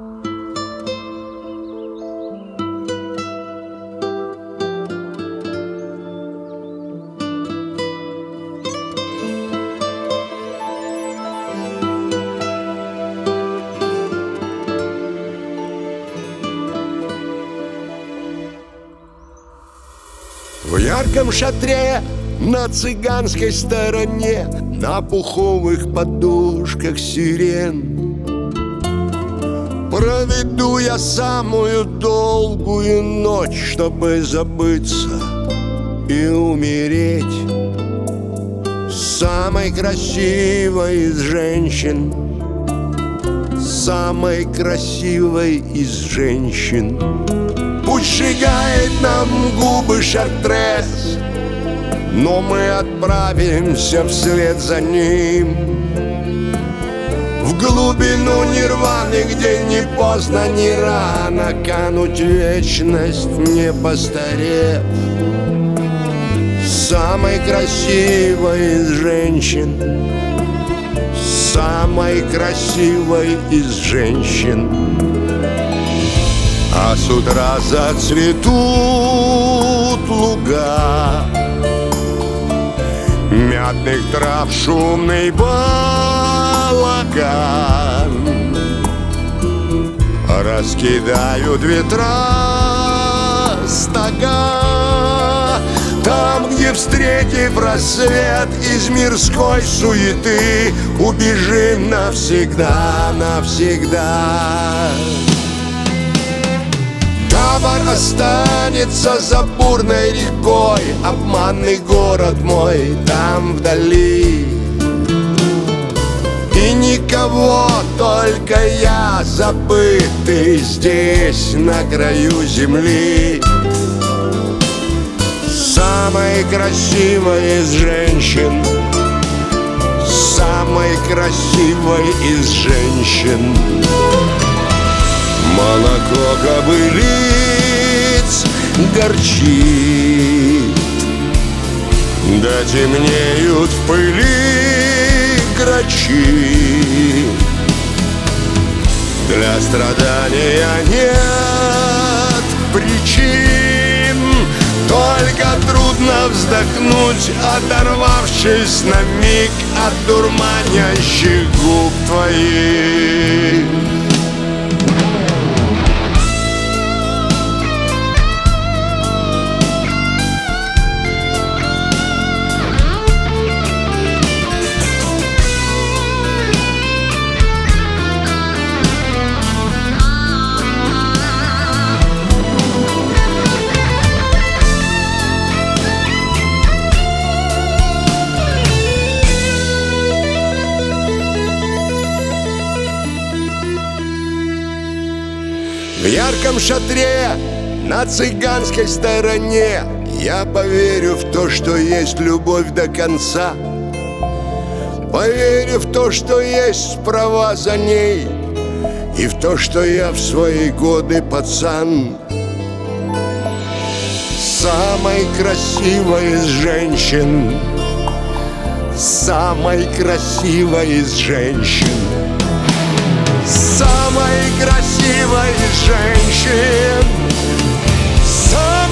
В ярком шатре на цыганской стороне, на пуховых подушках сирен, проведу я самую долгую ночь, чтобы забыться и умереть. Самой красивой из женщин, самой красивой из женщин. Пусть сжигает нам губы Шартрез, но мы отправимся вслед за ним в глубину нирваны, где не поздно, не рано кануть в вечность, не постарев. Самой красивой из женщин, самой красивой из женщин. А с утра зацветут луга мятных трав шумный балаган. Раскидают ветра стога там, где, встретив рассвет, из мирской суеты убежим навсегда, навсегда. Табор останется за бурной рекой, обманный город мой там вдали. И никого, только я, забытый здесь, на краю земли. Самой красивой из женщин, самой красивой из женщин. Молоко кобылиц горчит, да темнеют в пыли грачи. Для страдания нет причин, только трудно вздохнуть, оторвавшись на миг от дурманящих губ твоих. В ярком шатре на цыганской стороне я поверю в то, что есть любовь до конца. Поверю в то, что есть права за ней, и в то, что я в свои годы пацан. Самой красивой из женщин, самой красивой из женщин. Самой красивой из женщин,